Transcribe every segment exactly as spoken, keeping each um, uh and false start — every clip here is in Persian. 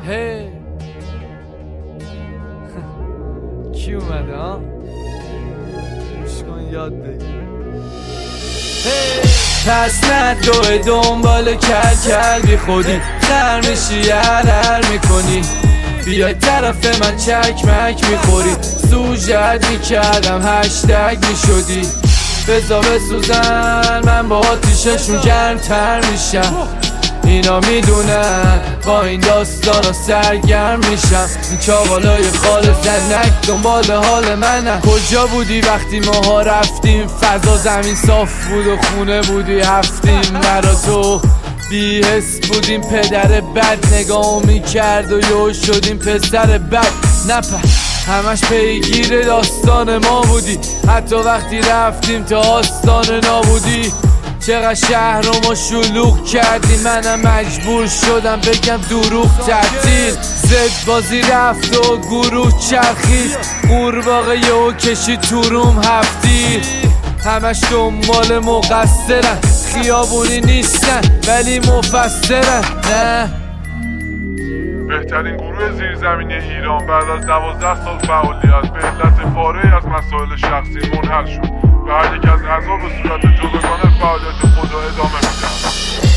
هی کی اومده ها؟ گوش کن یاد بگیر. پس ندوه دنبال کل کل بی خودی خر میشی هر میکنی بیای طرف من چکمک میخوری سوژت میکردم هشتگ میشدی بزا بسوزن من با آتیششون گرمتر میشم اینا میدونن با این داستانا سرگرم میشم این چاقالای خال زنک دنبال حال منم کجا بودی وقتی ماها رفتیم فضا زمین صاف بود و خونه بودی هفتیم برا تو بی حس بودیم پدر بد نگاه میکرد و یو شدیم پسر بد نپر همش پیگیر داستان ما بودی حتی وقتی رفتیم تا آستان نابودی چقدر شهر رو ما شلوغ کردی منم مجبور شدم بگم دروغ تعطیل زد بازی رفت و گروه چرخید قورباغه یهو کشید تو روم هفتی همش دنبال مقصرن خیابونی نیستن ولی مفسرن نه بهترین گروه زیرزمینی ایران بعد از دوازده سال فعالیت به علت پاره از مسائل شخصی منحل شد و هر یک از اعضا به صورت جداگانه فعالیت خود را ادامه میدن.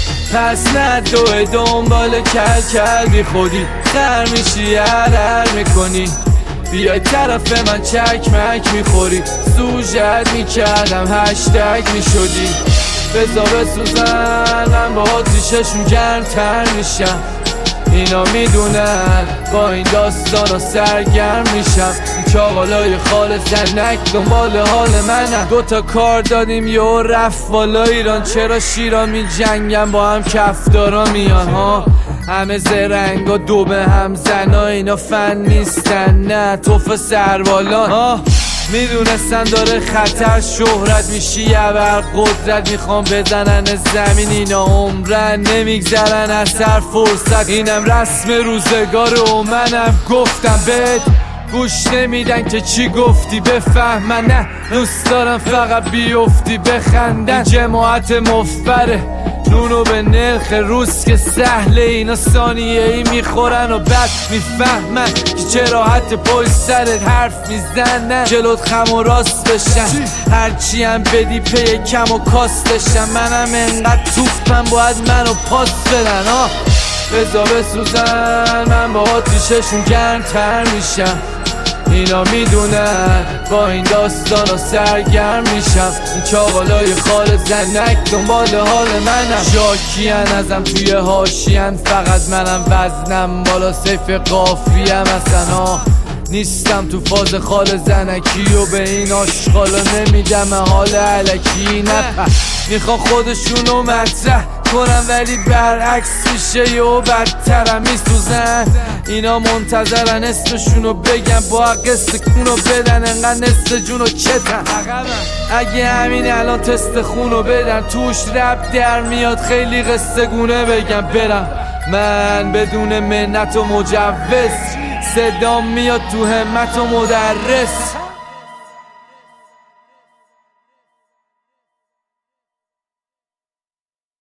پس ندوه دنبال کل کل بی خودی خر میشی هر هر میکنی بیای طرف من چکمک میخوری سوژت میکردم هشتگ میشدی بزا بسوزن من با آتیششون گرمتر میشم اینا میدونن با این داستانا سرگرم میشم این چاقالای خال زنک دنبال حال منم دوتا کار دادیم یه رفت والا ایران چرا شیرا می جنگم با هم کفدارا میان ها همه زرنگا دو به هم زنا اینا فن نیستن نه توف سربالان ها میدونستن داره خطر شهرت میشی یه بر قدرت میخوام بزنن زمین اینا عمرن نمیگذرن از سر فرصت اینم رسم روزگاره و منم گفتم بهت گوش نمیدن که چی گفتی بفهمن نه دوست دارم فقط بیفتی بخندن این جماعت مفبره نونو به نرخ روز که سهله اینا ثانیه ای میخورن و بعد میفهمن که چرا حتی پای سرت حرف میزنن جلوت خم و راست بشن هرچی هم بدی پی کم و کاستشن منم انقدر توپم باید منو پاس بدن ها بزا بسوزن من با آتیششون گرمتر میشم اینا میدونن با این داستانا سرگرم میشم این چاقالای خال زنک دنبال حال منم شاکین ازم توی حاشیه‌ن فقط منم وزنم بالا سیف قافیم اصلا نیستم تو فاز خال زنکی و به این آشغالا نمیدم حال علکی نپر میخوان خودشونو مطرح کنم ولی برعکس میشه یهو بدترم میسوزن اینا منتظرن اسمشونو بگم با قصه کونو بدن انقدر نصف جونو کتن اگه همین الان تست خونو بدن توش رب در میاد خیلی قصه گونه بگم برم من بدون منت و مجوز صدام میاد تو همت و مدرس